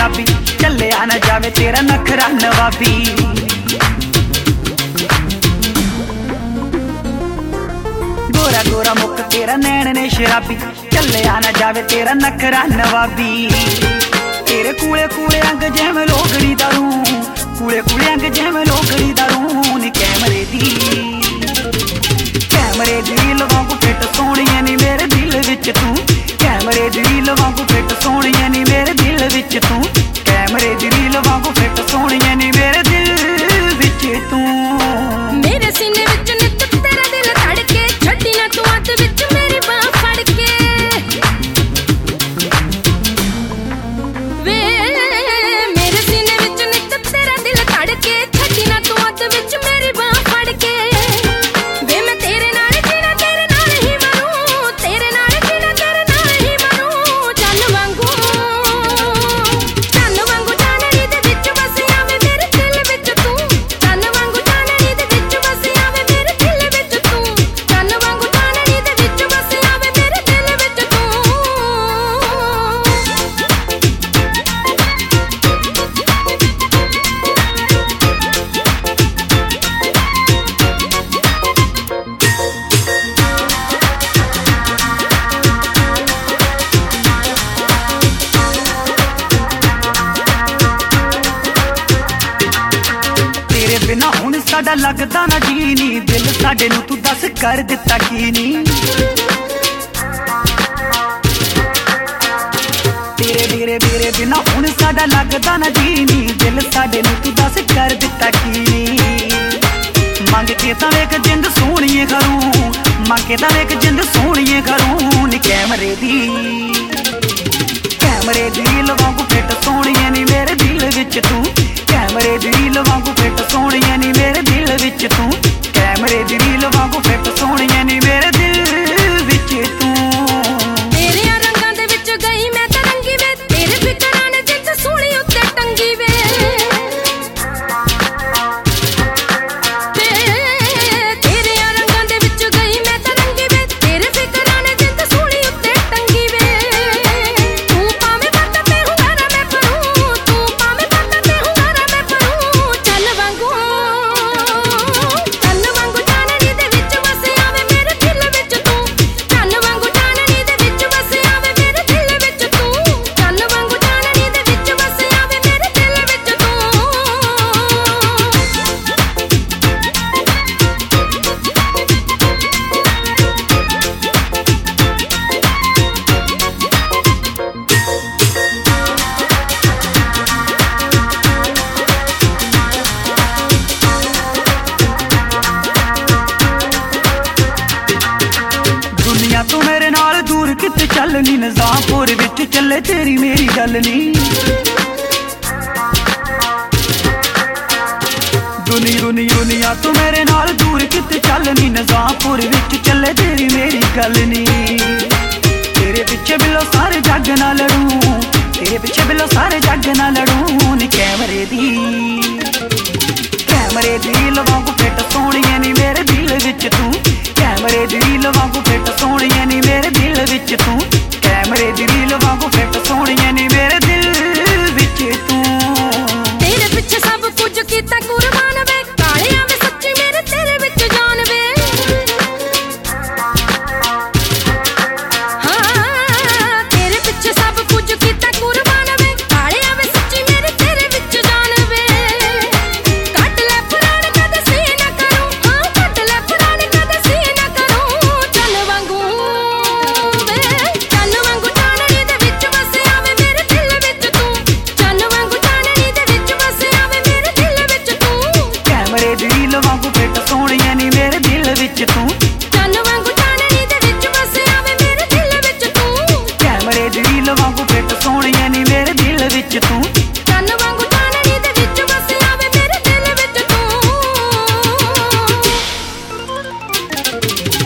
शराबी, चलिया न जावे तेरा नखरा नवाबी। गोरा गोरा मुख तेरा नैन ने शराबी, चलिया न जावे तेरा नखरा नवाबी। तेरे कूले कूले अंग जिवें लोगड़ी दा रूं, कूले कूले अंग जिवें लोगड़ी दा रूं नी कैमरे दी रील वांगू फिट सोहणिया नी मेरे दिल विच तू। कैमरे दी रील वांगू फिट सोहणिया नी मेरे दिल विच तू। कैमरे दी रील वांगू फिट सोहणिया नी मेरे दिल विच तू। मेरे सीने विच नित तेरा दिल धड़के, छड्डी ना तू हत्थ विच मेरी बांह फड़ के। वे मेरे सीने विच नित तेरा दिल धड़के, छड्डी ना तू हत्थ विच मेरी बांह फड़ के। वे मैं तेरे नाल जीना तेरे नाल ही मरूं, तेरे नाल जीना तेरे नाल ही मरूं। चन्न वांगू चानणी दे विच वसिया वे मेरे दिल विच तू। चन्न वांगू चानणी दे विच वसिया वे मेरे दिल विच तू। चन्न वांगू चानणी दे विच वसिया वे मेरे दिल विच तू। तेरे बिना हुण साडा लगदा ना जी नी, दिल साडे नू तू दस कर दिता की नी। तेरे बिना हुण साडा लगदा ना जी नी, दिल साडे नू तू दस कर दिता की नी। मंग के तां वेख जिंद सोहणीए करूं, मंग के तां वेख जिंद सोहणीए करूं नी कैमरे दी रील वांगू फिट सोहणिया नी मेरे दिल विच तू। कैमरे दी रील वांगू फिट सोहणिया नी मेरे दिल विच तू। कैमरे दी रील वांगू फिट सोहणिया नी मेरे दिल विच तू। तेरे रंगां दे विच गई मैं तरंगी वे, तेरे फिकरां ने जिंद सूली उत्ते टंगी वे। तेरे रंगां दे विच गई मैं तरंगी वे, तेरे फिकरां ने जिंद सूली उत्ते टंगी वे। तू पावे वक्त ते हुंगारा मैं भरूं, तू पावे वक्त ते हुंगारा मैं भरूं। चन्न वांगू चानणी दे विच वसिया वे मेरे दिल विच तू। चन्न वांगू चानणी दे विच वसिया वे मेरे दिल विच तू। चन्न वांगू चानणी दे विच वसिया वे मेरे दिल विच तू। दुनिया तो मेरे नाल दूर किते चलनी, निजामपुर विच चले तेरी मेरी गल नी। दुनिया तो मेरे नाल दूर किते चलनी, निजामपुर विच चले तेरी मेरी गल नी। तेरे पिछे बिलो सारे जग ना लड़ूं, तेरे पिछे बिलो सारे जग ना लड़ूं नी कैमरे दी रील वांगू फिट सोहणिया नी मेरे दिल विच तू। कैमरे दी रील वांगू फिट सोहणिया नी मेरे दिल विच तू। कैमरे दी रील वांगू फिट सोहणिया नी मेरे दिल विच तू। तेरे पिछे सब कुछ कीता कुर्बान वे, कालिया वे सच्ची मेरे तेरे विच जान वे। हाँ तेरे पिछे सब कुछ कीता कुर्बान वे, कालिया वे सच्ची मेरे तेरे विच जान वे। कट ले पुराण कद सी ना करूं, हाँ कट ले पुराण कद सी ना करूं। चन्न वांगू चानणी दे विच वसिया वे मेरे दिल विच तू। चन्न वांगू चानणी दे विच वसिया वे मेरे दिल विच तू। कैमरे दी रील वांगू फिट सोहणिया नी मेरे दिल विच तू। चन्न वांगू चानणी दे विच वसिया वे मेरे दिल विच तू। कैमरे दी रील वांगू फिट सोहणिया नी मेरे दिल विच तू। चन्न वांगू चानणी दे विच वसिया वे मेरे दिल विच तू।